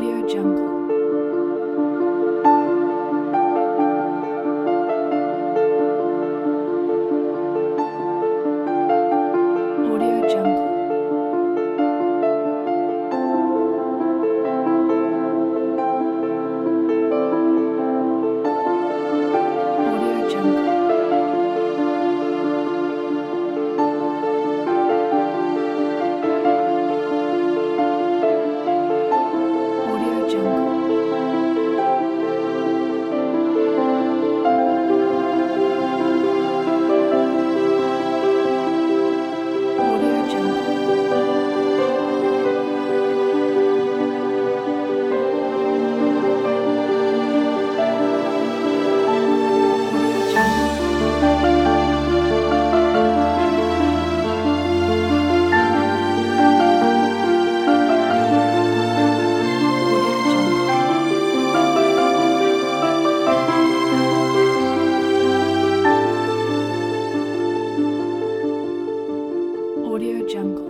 Audio Jungle. Audio Jungle. Audio Jungle. Audio Jungle. Audio Jungle. Audio Jungle. Audio Jungle. Audio Jungle.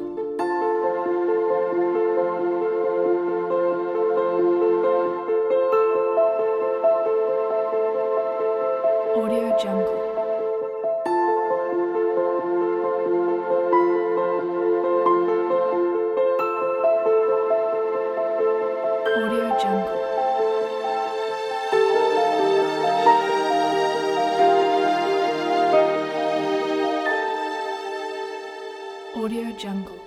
Audio Jungle. Audio Jungle. Audio Jungle.